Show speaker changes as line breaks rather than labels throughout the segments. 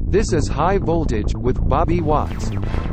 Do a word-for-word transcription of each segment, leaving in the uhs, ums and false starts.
This is High Voltage with Bobby Watts.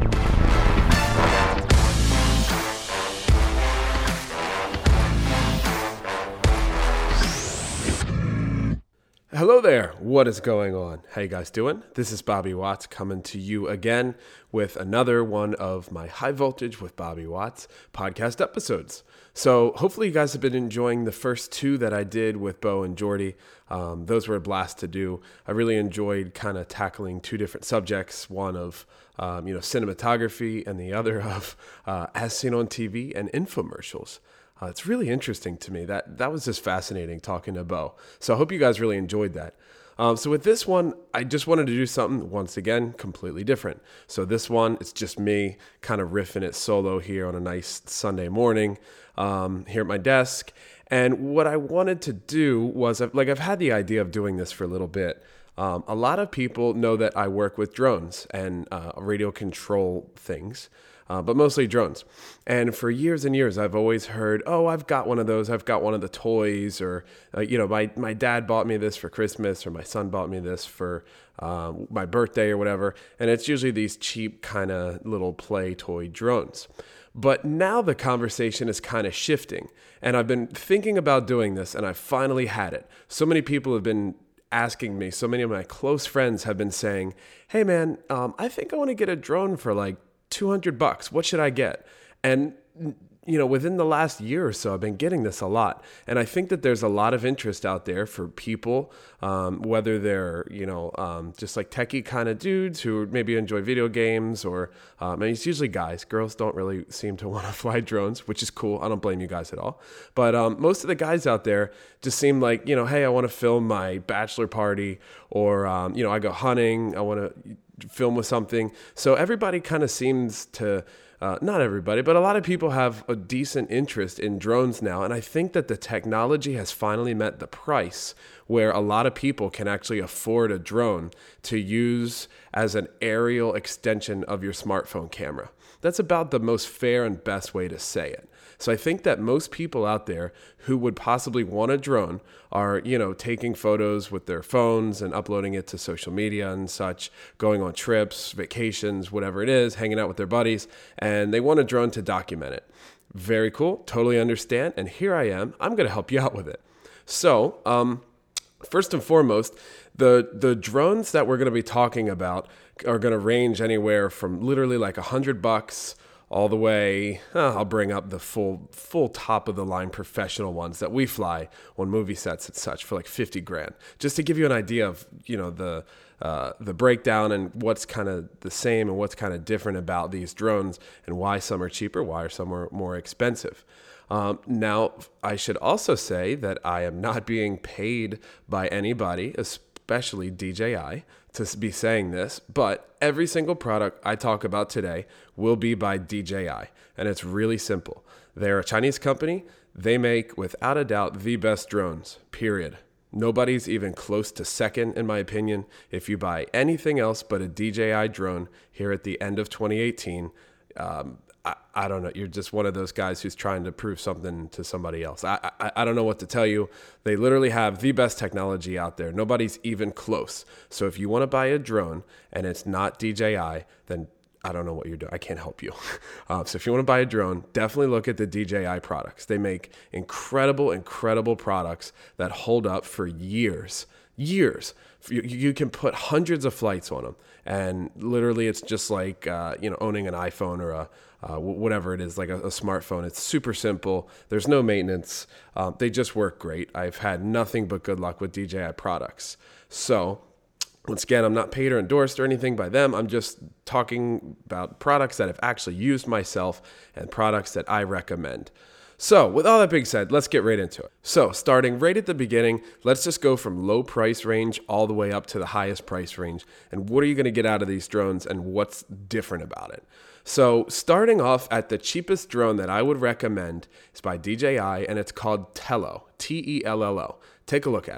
Hello there, what is going on? How you guys doing? This is Bobby Watts coming to you again with another one of my High Voltage with Bobby Watts podcast episodes. So hopefully you guys have been enjoying the first two that I did with Bo and Jordy. Um, those were a blast to do. I really enjoyed kind of tackling two different subjects, one of um, you know cinematography and the other of uh, as seen on T V and infomercials. Uh, it's really interesting to me. That that was just fascinating talking to Bo. So I hope you guys really enjoyed that. Um, so with this one, I just wanted to do something, once again, completely different. So this one, it's just me kind of riffing it solo here on a nice Sunday morning um, here at my desk. And what I wanted to do was, like I've had the idea of doing this for a little bit. Um, a lot of people know that I work with drones and uh, radio control things. Uh, but mostly drones. And for years and years, I've always heard, oh, I've got one of those. I've got one of the toys, or, uh, you know, my, my dad bought me this for Christmas, or my son bought me this for um, my birthday or whatever. And it's usually these cheap kind of little play toy drones. But now the conversation is kind of shifting. And I've been thinking about doing this, and I finally had it. So many people have been asking me, so many of my close friends have been saying, hey, man, um, I think I want to get a drone for like two hundred bucks. What should I get? And, you know, within the last year or so, I've been getting this a lot. And I think that there's a lot of interest out there for people, um, whether they're, you know, um, just like techie kind of dudes who maybe enjoy video games, or, um, and it's usually guys. Girls don't really seem to want to fly drones, which is cool. I don't blame you guys at all. But um, most of the guys out there just seem like, you know, hey, I want to film my bachelor party, or, um, you know, I go hunting. I want to film with something. So everybody kind of seems to, uh, not everybody, but a lot of people have a decent interest in drones now. And I think that the technology has finally met the price where a lot of people can actually afford a drone to use as an aerial extension of your smartphone camera. That's about the most fair and best way to say it. So I think that most people out there who would possibly want a drone are, you know, taking photos with their phones and uploading it to social media and such, going on trips, vacations, whatever it is, hanging out with their buddies, and they want a drone to document it. Very cool. Totally understand. And here I am. I'm going to help you out with it. So, um, first and foremost, the the drones that we're going to be talking about are going to range anywhere from literally like a hundred bucks all the way. Uh, I'll bring up the full full top of the line professional ones that we fly on movie sets and such for like fifty grand, just to give you an idea of, you know, the uh, the breakdown and what's kind of the same and what's kind of different about these drones and why some are cheaper, why some are more expensive. Um, now, I should also say that I am not being paid by anybody, especially D J I, to be saying this, but every single product I talk about today will be by D J I, and it's really simple. They're a Chinese company. They make, without a doubt, the best drones, period. Nobody's even close to second, in my opinion. If you buy anything else but a D J I drone here at the end of twenty eighteen, um, I, I don't know. You're just one of those guys who's trying to prove something to somebody else. I, I I don't know what to tell you. They literally have the best technology out there. Nobody's even close. So if you want to buy a drone and it's not D J I, then I don't know what you're doing. I can't help you. Uh, so if you want to buy a drone, definitely look at the D J I products. They make incredible, incredible products that hold up for years. Years. You, you can put hundreds of flights on them. And literally it's just like, uh, you know, owning an iPhone or a uh, whatever it is, like a, a smartphone. It's super simple. There's no maintenance. Um, they just work great. I've had nothing but good luck with D J I products. So once again, I'm not paid or endorsed or anything by them. I'm just talking about products that I've actually used myself and products that I recommend. So with all that being said, let's get right into it. So starting right at the beginning, let's just go from low price range all the way up to the highest price range. And what are you going to get out of these drones and what's different about it? So starting off at the cheapest drone that I would recommend is by D J I, and it's called Tello, T E L L O. Take a look at it.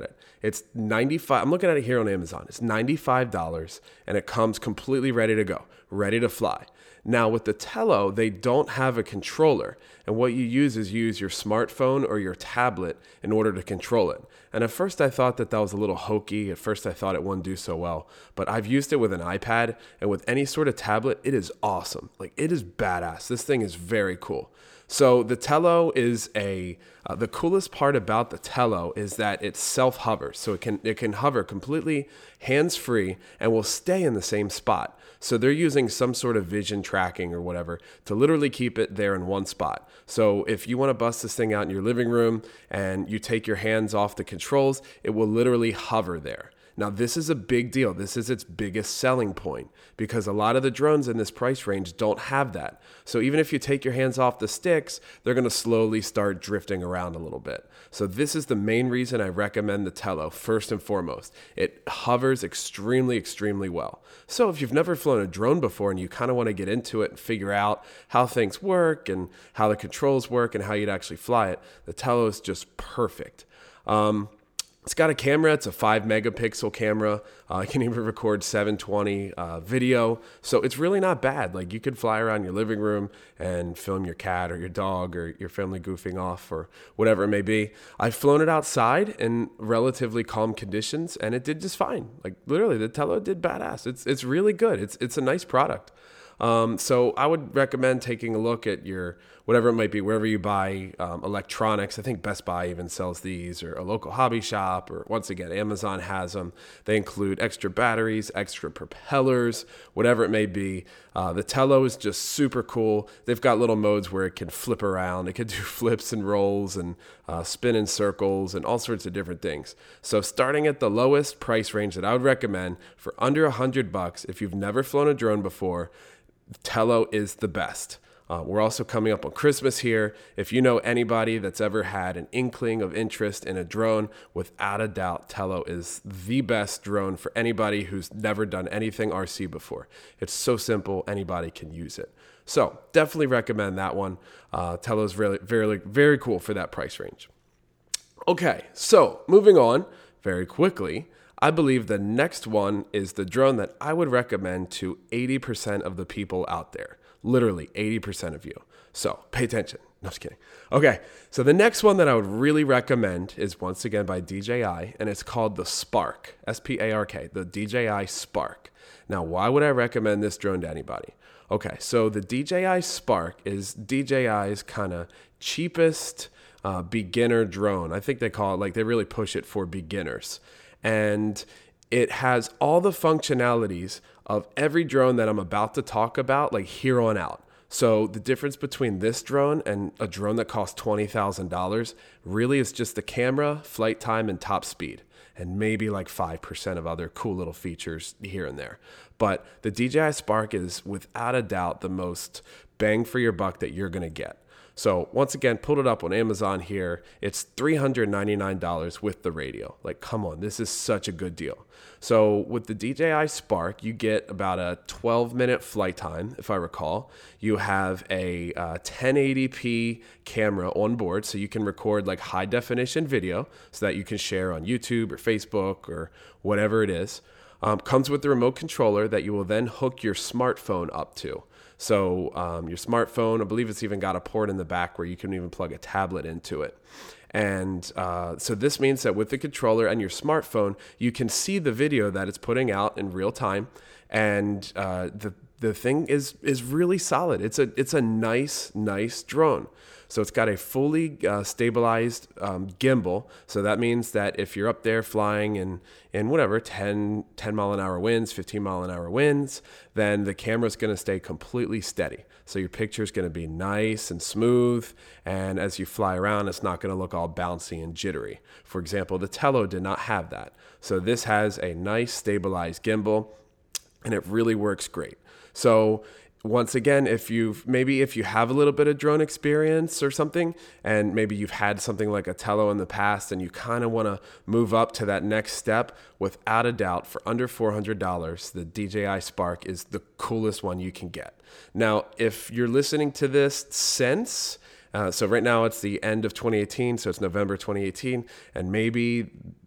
It's ninety-five. I'm looking at it here on Amazon. It's ninety-five dollars and it comes completely ready to go, ready to fly. Now with the Tello, they don't have a controller. And what you use is you use your smartphone or your tablet in order to control it. And at first I thought that that was a little hokey. At first I thought it wouldn't do so well. But I've used it with an iPad and with any sort of tablet, it is awesome. Like it is badass. This thing is very cool. So the Tello is a, uh, the coolest part about the Tello is that it self-hovers. So it can, it can hover completely hands-free and will stay in the same spot. So they're using some sort of vision tracking or whatever to literally keep it there in one spot. So if you want to bust this thing out in your living room and you take your hands off the controls, it will literally hover there. Now, this is a big deal. This is its biggest selling point because a lot of the drones in this price range don't have that. So even if you take your hands off the sticks, they're going to slowly start drifting around a little bit. So this is the main reason I recommend the Tello first and foremost. It hovers extremely, extremely well. So if you've never flown a drone before and you kind of want to get into it and figure out how things work and how the controls work and how you'd actually fly it, the Tello is just perfect. Um, It's got a camera. It's a five megapixel camera. Uh, it can even record seven twenty uh, video. So it's really not bad. Like you could fly around your living room and film your cat or your dog or your family goofing off or whatever it may be. I've flown it outside in relatively calm conditions and it did just fine. Like literally the Tello did badass. It's, it's really good. It's, it's a nice product. Um, so I would recommend taking a look at your, whatever it might be, wherever you buy um, electronics. I think Best Buy even sells these, or a local hobby shop, or once again, Amazon has them. They include extra batteries, extra propellers, whatever it may be. Uh, the Tello is just super cool. They've got little modes where it can flip around. It can do flips and rolls and uh, spin in circles and all sorts of different things. So starting at the lowest price range that I would recommend for under a hundred bucks, if you've never flown a drone before, Tello is the best. Uh, we're also coming up on Christmas here. If you know anybody that's ever had an inkling of interest in a drone, without a doubt, Tello is the best drone for anybody who's never done anything R C before. It's so simple, anybody can use it. So definitely recommend that one. Uh, Tello is really, very, very cool for that price range. Okay, so moving on very quickly. I believe the next one is the drone that I would recommend to eighty percent of the people out there. Literally eighty percent of you. So pay attention. No, just kidding. Okay, so the next one that I would really recommend is once again by D J I, and it's called the Spark, S P A R K, the D J I Spark. Now, why would I recommend this drone to anybody? Okay, so the D J I Spark is D J I's kind of cheapest uh, beginner drone. I think they call it, like they really push it for beginners. And it has all the functionalities of every drone that I'm about to talk about, like here on out. So the difference between this drone and a drone that costs twenty thousand dollars really is just the camera, flight time, and top speed, and maybe like five percent of other cool little features here and there. But the D J I Spark is without a doubt the most bang for your buck that you're going to get. So once again, pulled it up on Amazon here. It's three hundred ninety-nine dollars with the radio. Like, come on, this is such a good deal. So with the D J I Spark, you get about a twelve minute flight time, if I recall. You have a uh, ten eighty p camera on board, so you can record like high definition video so that you can share on YouTube or Facebook or whatever it is. Um, comes with the remote controller that you will then hook your smartphone up to. So um, your smartphone, I believe it's even got a port in the back where you can even plug a tablet into it. And uh, so this means that with the controller and your smartphone, you can see the video that it's putting out in real time. And uh, the the thing is is really solid. It's a it's a nice, nice drone. So it's got a fully uh, stabilized um, gimbal. So that means that if you're up there flying in, in whatever, ten, ten mile an hour winds, fifteen mile an hour winds, then the camera's going to stay completely steady. So your picture's going to be nice and smooth. And as you fly around, it's not going to look all bouncy and jittery. For example, the Tello did not have that. So this has a nice stabilized gimbal, and it really works great. So once again, if you've maybe if you have a little bit of drone experience or something, and maybe you've had something like a Tello in the past and you kind of want to move up to that next step, without a doubt, for under four hundred dollars, the D J I Spark is the coolest one you can get. Now, if you're listening to this since, uh, so right now it's the end of twenty eighteen, so it's November twenty eighteen, and maybe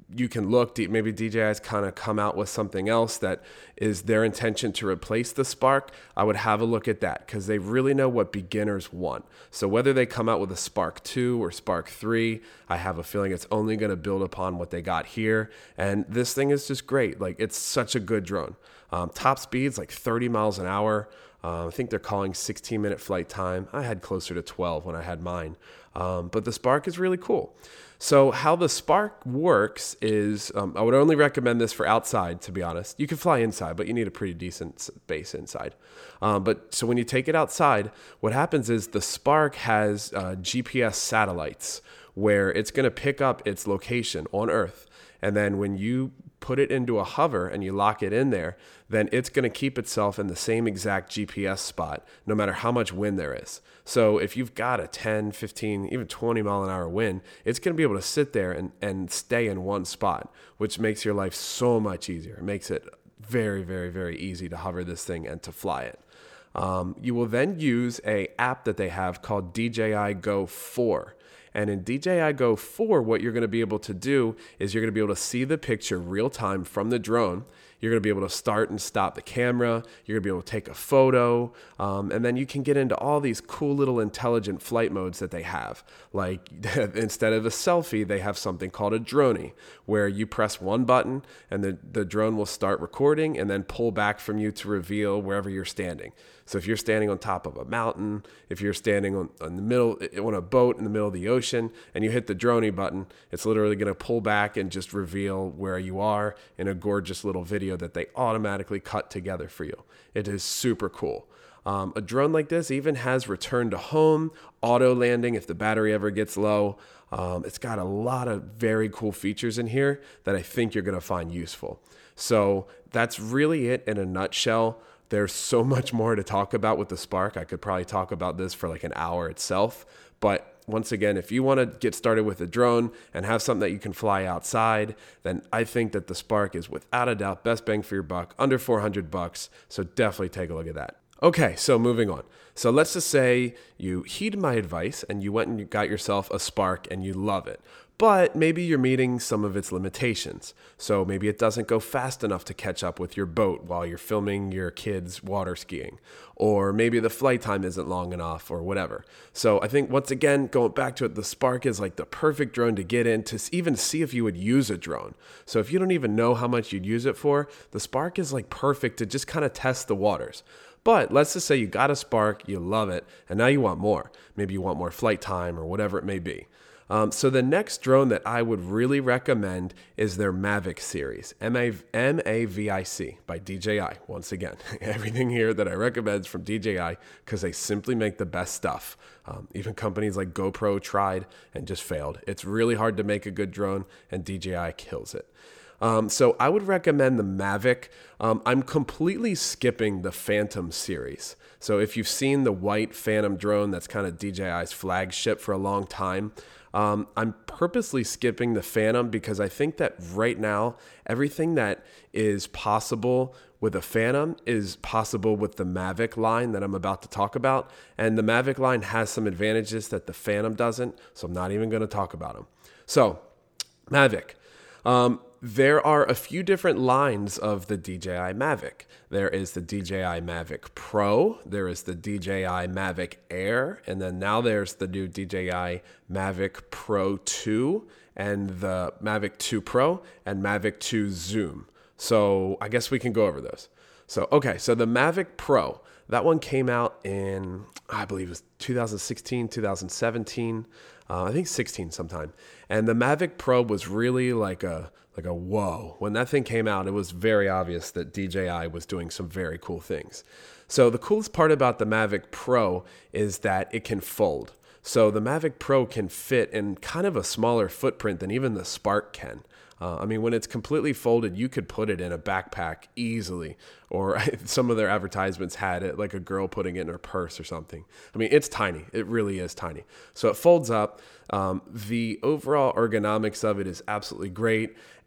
you can look, maybe D J I's kind of come out with something else that is their intention to replace the Spark. I would have a look at that because they really know what beginners want. So whether they come out with a Spark two or Spark three, I have a feeling it's only going to build upon what they got here. And this thing is just great. Like, it's such a good drone. Um, top speed's like thirty miles an hour. Uh, I think they're calling sixteen minute flight time. I had closer to twelve when I had mine. Um, but the Spark is really cool. So how the Spark works is, um, I would only recommend this for outside, to be honest. You can fly inside, but you need a pretty decent base inside. Um, but so when you take it outside, what happens is the Spark has uh, G P S satellites where it's going to pick up its location on Earth. And then when you put it into a hover and you lock it in there, then it's going to keep itself in the same exact G P S spot, no matter how much wind there is. So if you've got a ten, fifteen, even twenty mile an hour wind, it's going to be able to sit there and, and stay in one spot, which makes your life so much easier. It makes it very, very, very easy to hover this thing and to fly it. Um, you will then use a app that they have called D J I Go four. And in D J I Go four, what you're going to be able to do is you're going to be able to see the picture real time from the drone. You're going to be able to start and stop the camera. You're going to be able to take a photo. Um, and then you can get into all these cool little intelligent flight modes that they have. Like instead of a selfie, they have something called a droney, where you press one button and the, the drone will start recording and then pull back from you to reveal wherever you're standing. So if you're standing on top of a mountain, if you're standing on, on the middle, on a boat in the middle of the ocean, and you hit the droney button, it's literally going to pull back and just reveal where you are in a gorgeous little video that they automatically cut together for you. It is super cool. Um, a drone like this even has return to home, auto landing if the battery ever gets low. Um, it's got a lot of very cool features in here that I think you're going to find useful. So that's really it in a nutshell. There's so much more to talk about with the Spark. I could probably talk about this for like an hour itself. But once again, if you want to get started with a drone and have something that you can fly outside, then I think that the Spark is without a doubt best bang for your buck, under four hundred bucks. So definitely take a look at that. Okay, so moving on. So let's just say you heed my advice and you went and you got yourself a Spark and you love it. But maybe you're meeting some of its limitations. So maybe it doesn't go fast enough to catch up with your boat while you're filming your kids water skiing. Or maybe the flight time isn't long enough or whatever. So I think once again, going back to it, the Spark is like the perfect drone to get in to even see if you would use a drone. So if you don't even know how much you'd use it for, the Spark is like perfect to just kind of test the waters. But let's just say you got a Spark, you love it, and now you want more. Maybe you want more flight time or whatever it may be. Um, so the next drone that I would really recommend is their Mavic series, M A V I C by D J I. Once again, everything here that I recommend is from D J I because they simply make the best stuff. Um, even companies like GoPro tried and just failed. It's really hard to make a good drone, and D J I kills it. Um, so I would recommend the Mavic. Um, I'm completely skipping the Phantom series. So if you've seen the white Phantom drone, that's kind of D J I's flagship for a long time. Um, I'm purposely skipping the Phantom because I think that right now, everything that is possible with a Phantom is possible with the Mavic line that I'm about to talk about. And the Mavic line has some advantages that the Phantom doesn't, so I'm not even going to talk about them. So, Mavic. Um, there are a few different lines of the D J I Mavic. There is the D J I Mavic Pro, there is the D J I Mavic Air, and then now there's the new D J I Mavic Pro two and the Mavic two Pro and Mavic two Zoom. So I guess we can go over those. So, okay, so the Mavic Pro, that one came out in, I believe it was two thousand sixteen, two thousand seventeen, uh, I think sixteen sometime. And the Mavic Pro was really like a like a whoa. When that thing came out, it was very obvious that D J I was doing some very cool things. So the coolest part about the Mavic Pro is that it can fold. So the Mavic Pro can fit in kind of a smaller footprint than even the Spark can. Uh, I mean, when it's completely folded, you could put it in a backpack easily. Or some of their advertisements had it like a girl putting it in her purse or something. I mean, it's tiny. It really is tiny. So it folds up. Um, the overall ergonomics of it is absolutely great.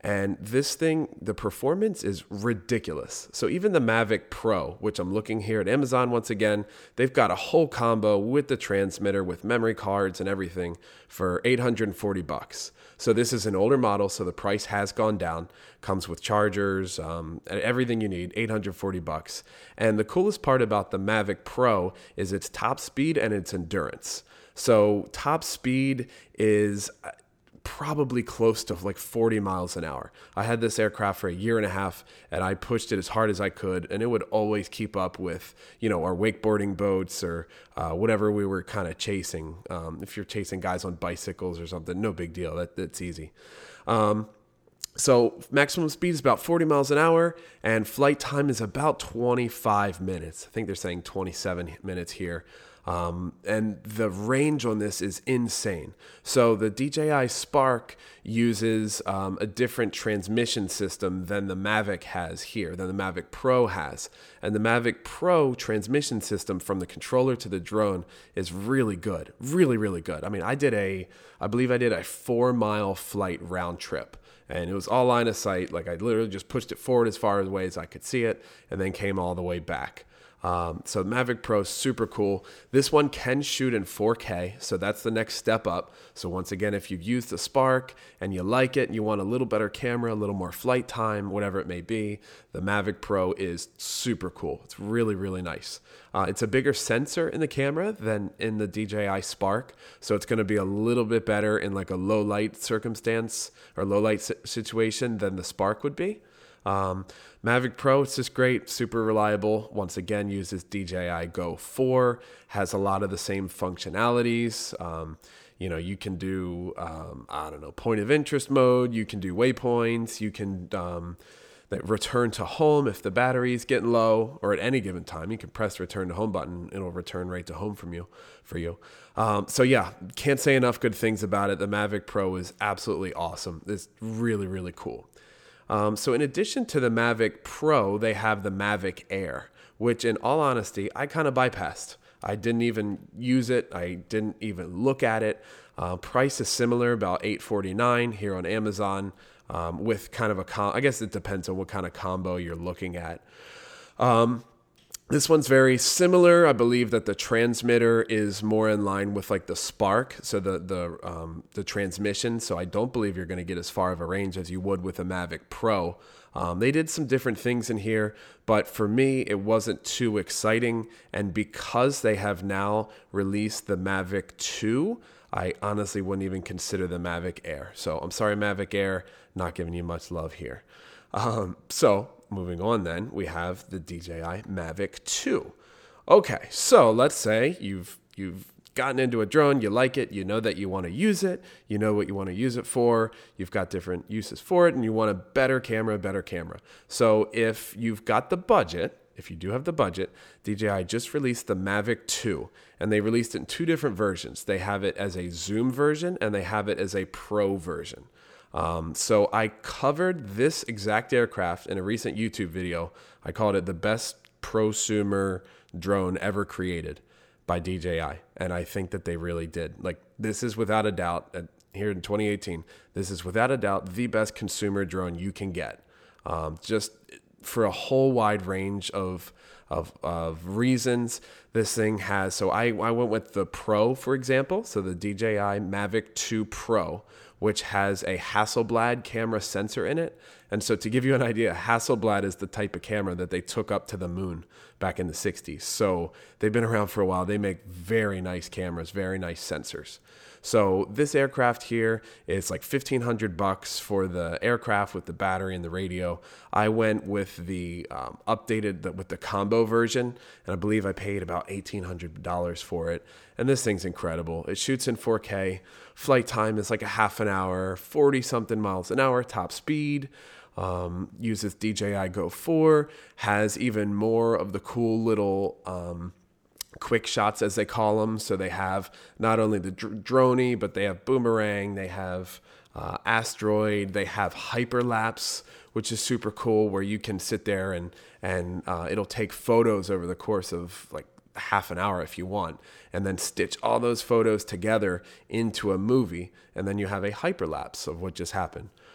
And this thing, the performance is ridiculous. So even the Mavic Pro, which I'm looking here at Amazon once again, they've got a whole combo with the transmitter, with memory cards and everything for eight hundred forty bucks. So this is an older model, so the price has gone down. Comes with chargers, um, and everything you need, eight hundred forty bucks. And the coolest part about the Mavic Pro is its top speed and its endurance. So top speed is probably close to like forty miles an hour. I had this aircraft for a year and a half, and I pushed it as hard as I could, and it would always keep up with, you know, our wakeboarding boats or uh, whatever we were kind of chasing. Um, if you're chasing guys on bicycles or something, no big deal. That, that's easy. Um, So maximum speed is about forty miles an hour, and flight time is about twenty-five minutes. I think they're saying twenty-seven minutes here. Um, and the range on this is insane. So the D J I Spark uses um, a different transmission system than the Mavic has here, than the Mavic Pro has. And the Mavic Pro transmission system from the controller to the drone is really good, really, really good. I mean, I did a, I believe I did a four mile flight round trip. And it was all line of sight. Like I literally just pushed it forward as far away as I could see it and then came all the way back. Um, so Mavic Pro is super cool. This one can shoot in four K, so that's the next step up. So once again, if you've used the Spark and you like it and you want a little better camera, a little more flight time, whatever it may be, the Mavic Pro is super cool. It's really, really nice. Uh, it's a bigger sensor in the camera than in the D J I Spark, so it's going to be a little bit better in like a low light circumstance or low light situation than the Spark would be. Um, Mavic Pro, it's just great, super reliable. Once again, uses D J I Go four, has a lot of the same functionalities. Um, you know, you can do, um, I don't know, point of interest mode. You can do waypoints. You can um, that return to home if the battery is getting low, or at any given time. You can press the return to home button. It'll return right to home from you for you. Um, so yeah, can't say enough good things about it. The Mavic Pro is absolutely awesome. It's really, really cool. Um, so in addition to the Mavic Pro, they have the Mavic Air, which in all honesty, I kind of bypassed. I didn't even use it. I didn't even look at it. Uh, price is similar, about eight forty-nine here on Amazon, um, with kind of a, com- I guess it depends on what kind of combo you're looking at. Um, This one's very similar. I believe that the transmitter is more in line with like the Spark, so the the um, the transmission. So I don't believe you're going to get as far of a range as you would with a Mavic Pro. Um, they did some different things in here, but for me, it wasn't too exciting. And because they have now released the Mavic two, I honestly wouldn't even consider the Mavic Air. So I'm sorry, Mavic Air, not giving you much love here. Um, so moving on then, we have the D J I Mavic two. Okay, so let's say you've you've gotten into a drone, you like it, you know that you want to use it, you know what you want to use it for, you've got different uses for it, and you want a better camera, better camera. So if you've got the budget, if you do have the budget, D J I just released the Mavic two, and they released it in two different versions. They have it as a zoom version, and they have it as a pro version. Um, so I covered this exact aircraft in a recent YouTube video. I called it the best prosumer drone ever created by D J I. And I think that they really did. Like, this is without a doubt, uh, here in twenty eighteen, this is without a doubt the best consumer drone you can get. Um, just for a whole wide range of Of, of reasons. This thing has, so I, I went with the Pro, for example, so the D J I Mavic two Pro, which has a Hasselblad camera sensor in it. And so to give you an idea, Hasselblad is the type of camera that they took up to the moon back in the sixties. So they've been around for a while. They make very nice cameras, very nice sensors. So this aircraft here is like fifteen hundred bucks for the aircraft with the battery and the radio. I went with the um, updated, the, with the combo version, and I believe I paid about eighteen hundred dollars for it. And this thing's incredible. It shoots in four K. Flight time is like a half an hour, forty something miles an hour, top speed. Um, uses D J I Go four, has even more of the cool little um, quick shots, as they call them. So they have not only the dr- droney, but they have boomerang, they have uh, asteroid, they have hyperlapse, which is super cool, where you can sit there and and uh, it'll take photos over the course of like half an hour if you want, and then stitch all those photos together into a movie, and then you have a hyperlapse of what just happened.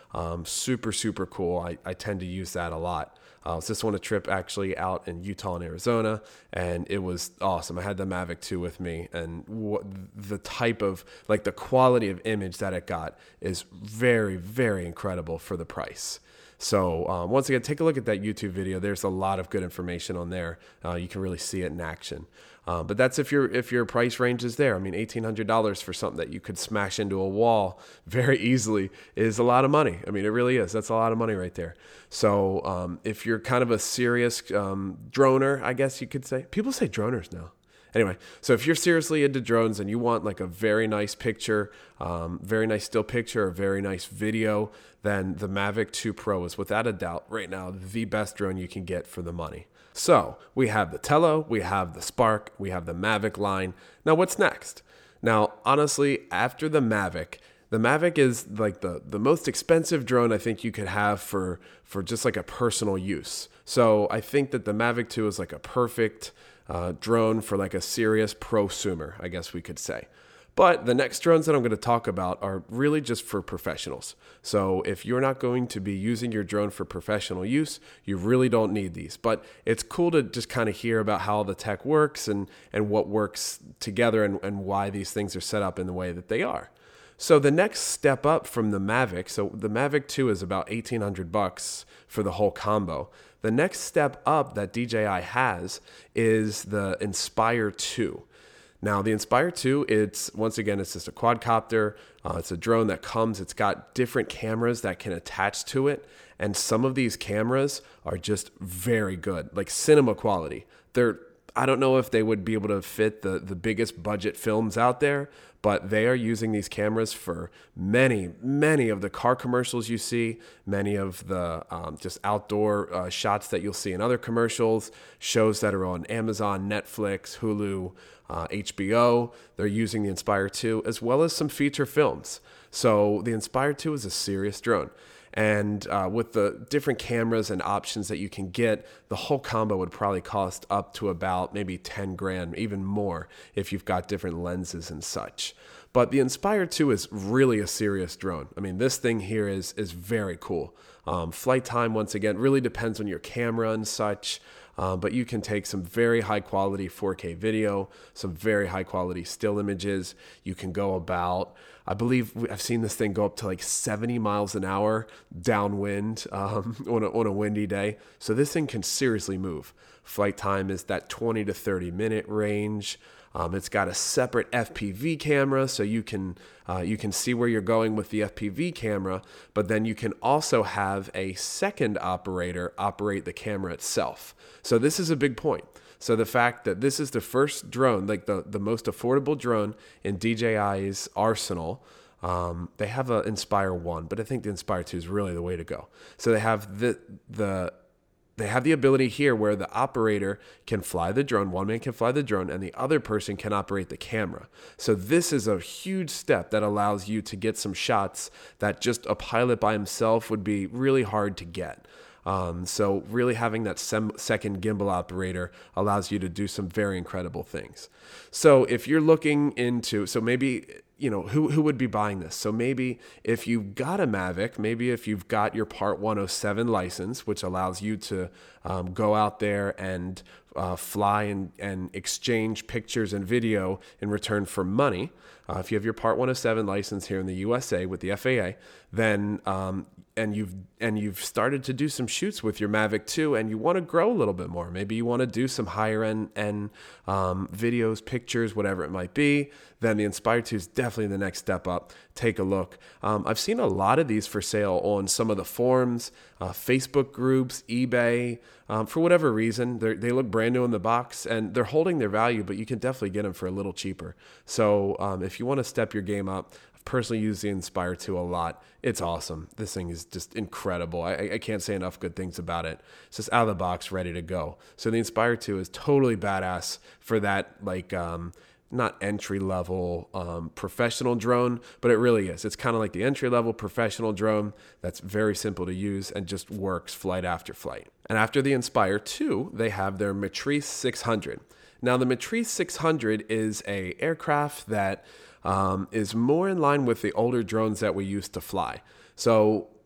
Um, super, super cool. I, I tend to use that a lot. Uh, I was just on a trip actually out in Utah and Arizona, and it was awesome. I had the Mavic two with me, and what, the type of, like the quality of image that it got is very, very incredible for the price. So um, once again, take a look at that YouTube video. There's a lot of good information on there. Uh, you can really see it in action. Uh, but that's if your if your price range is there. I mean, eighteen hundred dollars for something that you could smash into a wall very easily is a lot of money. I mean, it really is. That's a lot of money right there. So um, if you're kind of a serious um, droner, I guess you could say. People say droners now. Anyway, so if you're seriously into drones and you want like a very nice picture, um, very nice still picture, or very nice video, then the Mavic two Pro is without a doubt right now the best drone you can get for the money. So we have the Tello, we have the Spark, we have the Mavic line. Now what's next? Now, honestly, after the Mavic, the Mavic is like the, the most expensive drone I think you could have for, for just like a personal use. So I think that the Mavic two is like a perfect uh, drone for like a serious prosumer, I guess we could say. But the next drones that I'm going to talk about are really just for professionals. So if you're not going to be using your drone for professional use, you really don't need these. But it's cool to just kind of hear about how the tech works and, and what works together and, and why these things are set up in the way that they are. So the next step up from the Mavic, so the Mavic two is about eighteen hundred bucks for the whole combo. The next step up that D J I has is the Inspire two. Now, the Inspire two, it's once again, it's just a quadcopter. Uh, it's a drone that comes, it's got different cameras that can attach to it. And some of these cameras are just very good, like cinema quality. They're, I don't know if they would be able to fit the, the biggest budget films out there, but they are using these cameras for many, many of the car commercials you see, many of the um, just outdoor uh, shots that you'll see in other commercials, shows that are on Amazon, Netflix, Hulu, uh, H B O. They're using the Inspire two, as well as some feature films. So the Inspire two is a serious drone. And uh, with the different cameras and options that you can get, the whole combo would probably cost up to about maybe ten grand, even more if you've got different lenses and such. But the Inspire two is really a serious drone. I mean, this thing here is is very cool. Um, flight time, once again, really depends on your camera and such. Uh, but you can take some very high quality four K video, some very high quality still images. You can go about, I believe I've seen this thing go up to like seventy miles an hour downwind um, on, a, on a windy day. So this thing can seriously move. Flight time is that twenty to thirty minute range. Um, it's got a separate F P V camera, so you can uh, you can see where you're going with the F P V camera, but then you can also have a second operator operate the camera itself. So this is a big point. So the fact that this is the first drone, like the, the most affordable drone in D J I's arsenal. Um, they have an Inspire one, but I think the Inspire two is really the way to go. So they have the the They have the ability here where the operator can fly the drone, one man can fly the drone, and the other person can operate the camera. So this is a huge step that allows you to get some shots that just a pilot by himself would be really hard to get. Um, so really having that sem- second gimbal operator allows you to do some very incredible things. So if you're looking into, so maybe, you know, who, who would be buying this? So maybe if you've got a Mavic, maybe if you've got your Part one oh seven license, which allows you to um, go out there and uh, fly and, and exchange pictures and video in return for money. Uh, if you have your Part one oh seven license here in the U S A with the F A A, then um, and you've and you've started to do some shoots with your Mavic two, and you want to grow a little bit more. Maybe you want to do some higher end and um, videos, pictures, whatever it might be. Then the Inspire two is definitely the next step up. Take a look. Um, I've seen a lot of these for sale on some of the forums, uh, Facebook groups, eBay. Um, for whatever reason, they look brand new in the box, and they're holding their value, but you can definitely get them for a little cheaper. So um, if you want to step your game up, I've personally used the Inspire two a lot. It's awesome. This thing is just incredible. I, I can't say enough good things about it. It's just out of the box, ready to go. So the Inspire two is totally badass for that, like, um, not entry-level um, professional drone, but it really is. It's kind of like the entry-level professional drone that's very simple to use and just works flight after flight. And after the Inspire two, they have their Matrice six hundred. Now, the Matrice six hundred is a aircraft that um, is more in line with the older drones that we used to fly. So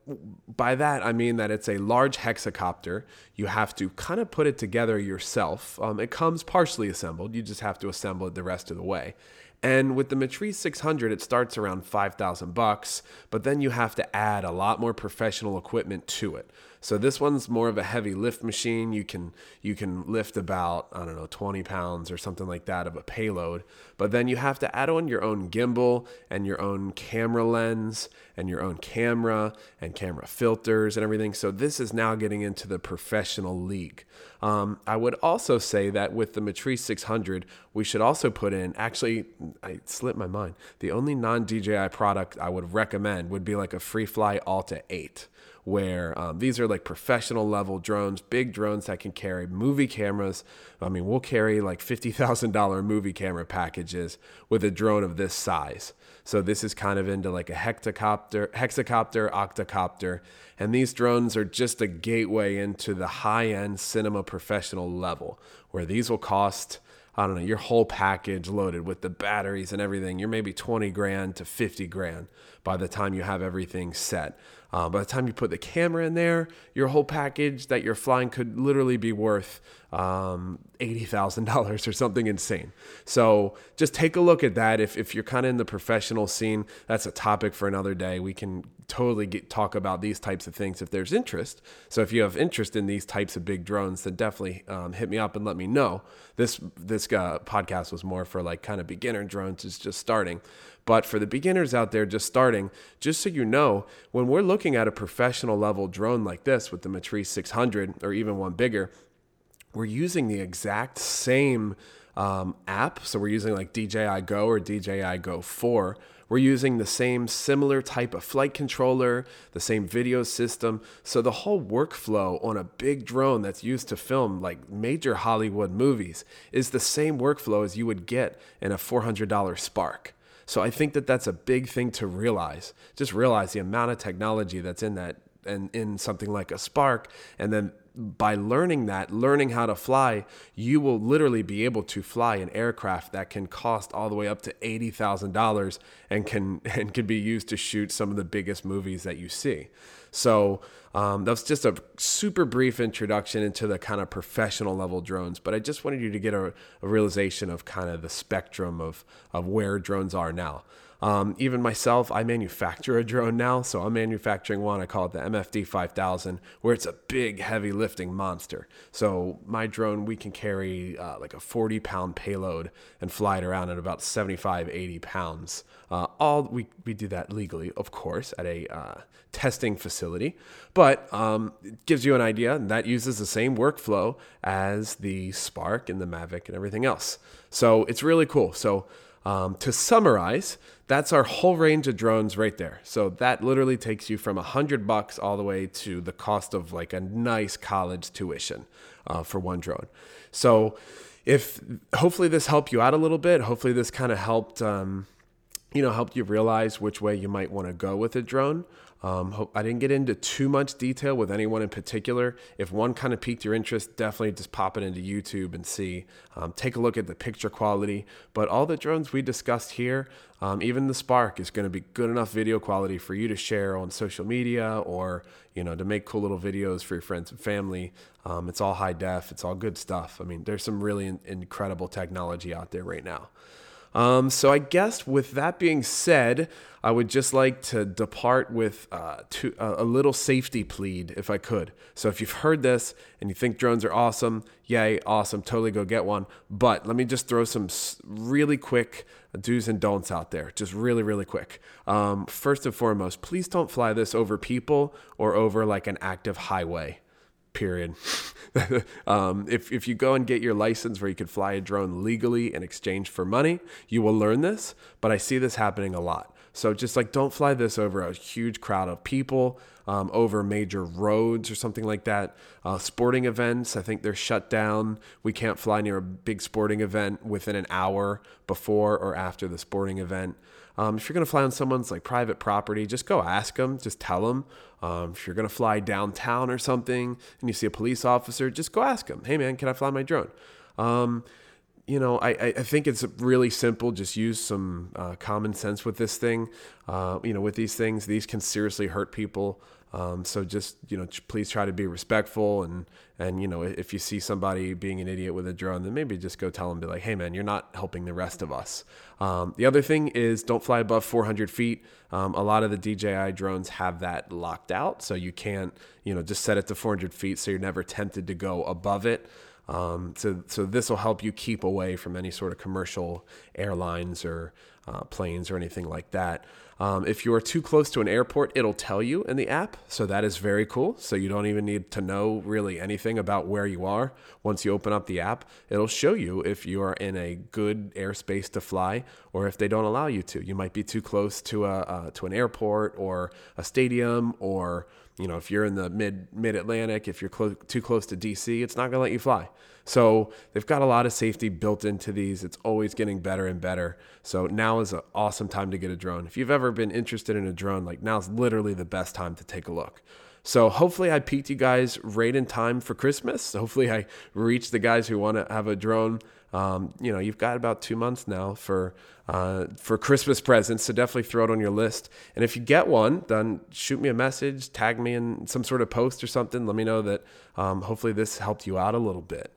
by that, I mean that it's a large hexacopter. You have to kind of put it together yourself. Um, it comes partially assembled. You just have to assemble it the rest of the way. And with the Matrice six hundred, it starts around five thousand bucks, but then you have to add a lot more professional equipment to it. So this one's more of a heavy lift machine. You can you can lift about, I don't know, twenty pounds or something like that of a payload. But then you have to add on your own gimbal and your own camera lens and your own camera and camera filters and everything. So this is now getting into the professional league. Um, I would also say that with the Matrice six hundred, we should also put in, actually, I slipped my mind. The only non-D J I product I would recommend would be like a FreeFly Alta eight. Where um, these are like professional level drones, big drones that can carry movie cameras. I mean, we'll carry like fifty thousand dollars movie camera packages with a drone of this size. So this is kind of into like a hexacopter, hexacopter, octocopter. And these drones are just a gateway into the high-end cinema professional level, where these will cost, I don't know, your whole package loaded with the batteries and everything. You're maybe twenty grand to fifty grand by the time you have everything set. Uh, by the time you put the camera in there, your whole package that you're flying could literally be worth um, eighty thousand dollars or something insane. So just take a look at that. If if you're kind of in the professional scene, that's a topic for another day. We can totally get, talk about these types of things if there's interest. So if you have interest in these types of big drones, then definitely um, hit me up and let me know. This this uh, podcast was more for like kind of beginner drones, is just starting. But for the beginners out there just starting, just so you know, when we're looking at a professional level drone like this with the Matrice six hundred or even one bigger, we're using the exact same um, app. So we're using like D J I Go or D J I Go four. We're using the same similar type of flight controller, the same video system. So the whole workflow on a big drone that's used to film like major Hollywood movies is the same workflow as you would get in a four hundred dollars Spark. So I think that that's a big thing to realize. Just realize the amount of technology that's in that and in something like a Spark. And then by learning that, learning how to fly, you will literally be able to fly an aircraft that can cost all the way up to eighty thousand dollars and can and can be used to shoot some of the biggest movies that you see. So um, that's just a super brief introduction into the kind of professional level drones. But I just wanted you to get a, a realization of kind of the spectrum of, of where drones are now. Um, even myself, I manufacture a drone now. So I'm manufacturing one. I call it the M F D five thousand, where it's a big, heavy lifting monster. So my drone, we can carry uh, like a forty pound payload and fly it around at about seventy-five, eighty pounds. Uh, all we, we do that legally, of course, at a uh, testing facility. But um, it gives you an idea. That uses the same workflow as the Spark and the Mavic and everything else. So it's really cool. So Um, to summarize, that's our whole range of drones right there. So that literally takes you from a hundred bucks all the way to the cost of like a nice college tuition uh, for one drone. So if hopefully this helped you out a little bit, hopefully this kind of helped, um, you know, helped you realize which way you might want to go with a drone. Um, hope, I didn't get into too much detail with anyone in particular. If one kind of piqued your interest, definitely just pop it into YouTube and see. Um, take a look at the picture quality. But all the drones we discussed here, um, even the Spark, is going to be good enough video quality for you to share on social media or, you know, to make cool little videos for your friends and family. Um, it's all high def. It's all good stuff. I mean, there's some really in- incredible technology out there right now. Um, so I guess with that being said, I would just like to depart with uh, to, uh, a little safety plead if I could. So if you've heard this and you think drones are awesome, yay, awesome, totally go get one. But let me just throw some really quick do's and don'ts out there, just really, really quick. Um, first and foremost, please don't fly this over people or over like an active highway. Period. um, if if you go and get your license where you could fly a drone legally in exchange for money, you will learn this. But I see this happening a lot. So just like don't fly this over a huge crowd of people, um, over major roads or something like that. Uh, sporting events, I think they're shut down. We can't fly near a big sporting event within an hour before or after the sporting event. Um, if you're going to fly on someone's like private property, just go ask them, just tell them. Um, if you're going to fly downtown or something and you see a police officer, just go ask them, hey man, can I fly my drone? Um, you know, I, I think it's really simple. Just use some uh, common sense with this thing. Uh, you know, with these things, these can seriously hurt people. Um, so just, you know, please try to be respectful. And, and, you know, if you see somebody being an idiot with a drone, then maybe just go tell them, be like, hey man, you're not helping the rest of us. Um, the other thing is don't fly above four hundred feet. Um, a lot of the D J I drones have that locked out. So you can't, you know, just set it to four hundred feet. So you're never tempted to go above it. Um, so, so this will help you keep away from any sort of commercial airlines or uh, planes or anything like that. Um, if you are too close to an airport, it'll tell you in the app. So that is very cool. So you don't even need to know really anything about where you are. Once you open up the app, it'll show you if you are in a good airspace to fly or if they don't allow you to. You might be too close to a uh, to an airport or a stadium, or you know, if you're in the mid mid Atlantic, if you're clo- too close to D C, it's not going to let you fly. So they've got a lot of safety built into these. It's always getting better and better. So now is an awesome time to get a drone. If you've ever been interested in a drone, like now's literally the best time to take a look. So hopefully I peaked you guys right in time for Christmas. Hopefully I reached the guys who want to have a drone. Um, you know, you've got about two months now for uh, for Christmas presents, so definitely throw it on your list. And if you get one, then shoot me a message, tag me in some sort of post or something. Let me know that um, hopefully this helped you out a little bit.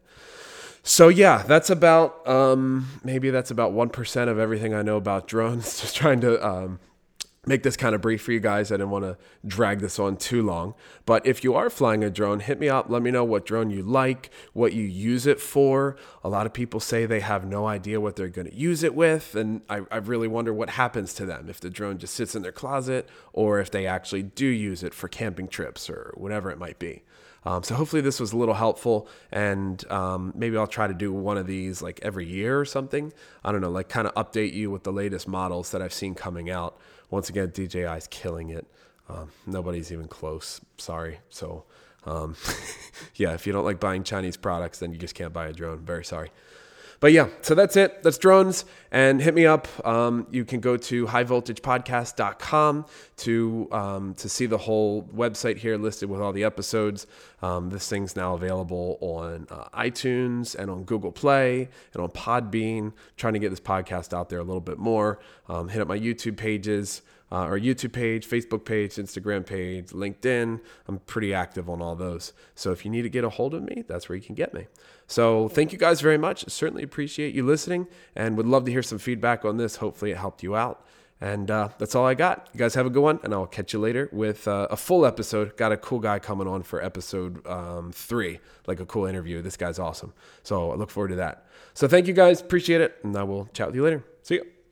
So yeah, that's about, um, maybe that's about one percent of everything I know about drones. Just trying to um, make this kind of brief for you guys. I didn't want to drag this on too long. But if you are flying a drone, hit me up. Let me know what drone you like, what you use it for. A lot of people say they have no idea what they're going to use it with. And I, I really wonder what happens to them if the drone just sits in their closet or if they actually do use it for camping trips or whatever it might be. Um, so hopefully this was a little helpful, and um, maybe I'll try to do one of these like every year or something. I don't know, like kind of update you with the latest models that I've seen coming out. Once again, D J I's killing it. Um, nobody's even close. Sorry. So um, yeah, if you don't like buying Chinese products, then you just can't buy a drone. Very sorry. But yeah, so that's it. That's drones. And hit me up. Um, you can go to high voltage podcast dot com to um, to see the whole website here listed with all the episodes. Um, this thing's now available on uh, iTunes and on Google Play and on Podbean. Trying to get this podcast out there a little bit more. Um, hit up my YouTube pages. Uh, our YouTube page, Facebook page, Instagram page, LinkedIn. I'm pretty active on all those. So if you need to get a hold of me, that's where you can get me. So thank you guys very much. Certainly appreciate you listening and would love to hear some feedback on this. Hopefully it helped you out. And uh, that's all I got. You guys have a good one, and I'll catch you later with uh, a full episode. Got a cool guy coming on for episode um, three, like a cool interview. This guy's awesome. So I look forward to that. So thank you guys. Appreciate it. And I will chat with you later. See you.